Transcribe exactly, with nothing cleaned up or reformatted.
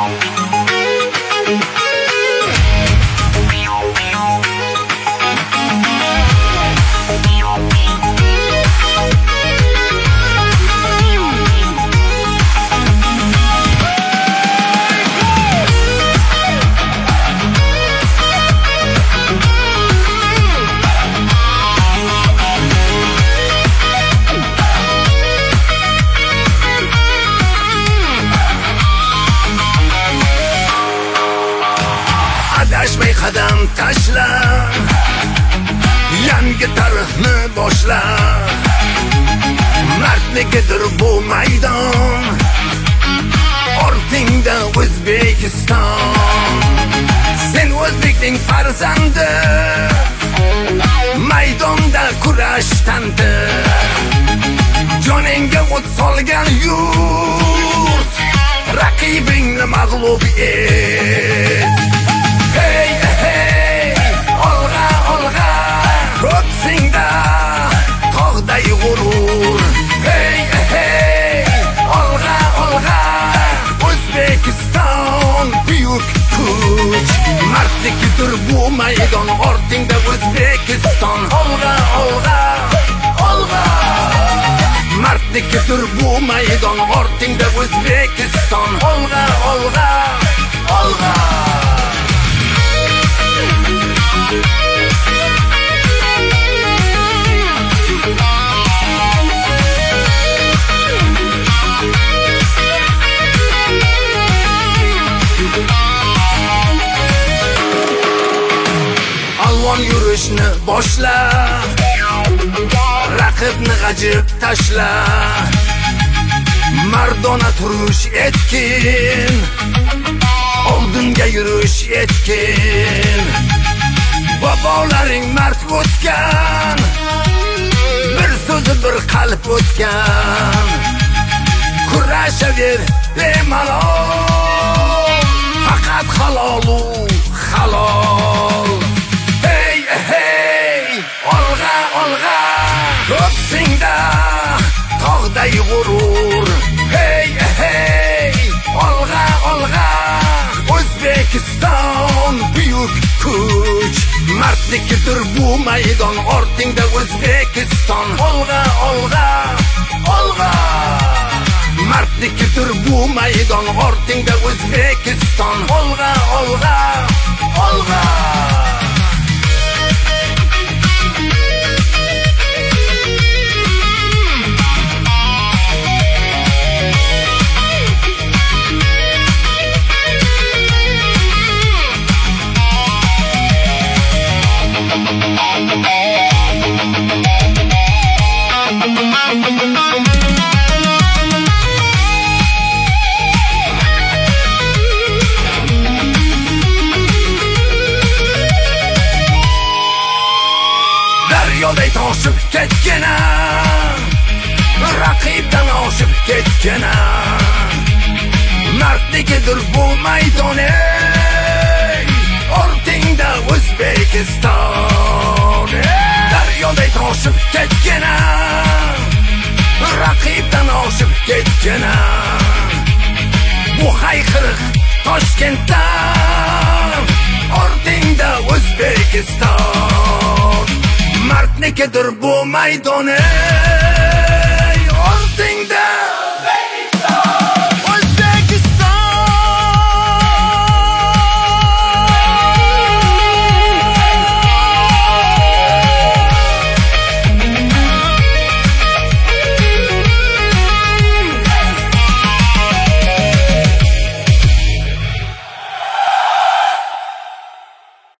Adashmay qadam tashla, yangi tarixni boshla. Mardligidir bu maydon, ortingda O'zbekiston. Sen o'zbekning farzandi, maydonda kurashdandi. Joningga o't solgan yurt, raqibingni mag'lub et. Hey hey, olg'a olg'a, ko'ksingda tog'day g'urur. Hey hey, olg'a olg'a, O'zbekiston buyuk kuch. Mardligidir bu maydon, ortingda O'zbekiston. Olg'a olg'a, olg'a. Mardligidir bu maydon, ortingda O'zbekiston. Olg'a olg'a, olg'a. Alvon yurishni boshla, raqibni g'ajib tashla. Mardona turish etkin, oldinga yurish etkin. Bobolaring mard o'tgan, bir so'zi bir qalb o'tgan. Kurashaver bemalol, faqat halolu halol. Hey hey, olg'a olg'a, ko'ksingda tog'day g'urur. Hey hey, olg'a olg'a, O'zbekiston buyuk kuch. Mardligidir bu maydon, ortingda O'zbekiston. Olg'a olg'a, olg'a. Mardligidir bu maydon, ortingda O'zbekiston. Olg'a olg'a, olg'a. Daryoday toshib ketgana, raqibdan oshib ketgana. Mardligidir bu maydon, ortingda O'zbekiston. Daryoday toshib ketgana, raqibdan oshib ketgana. Bu hayqiriq Toshkentdan, ortingda O'zbekiston. Mardligidir bu maydon.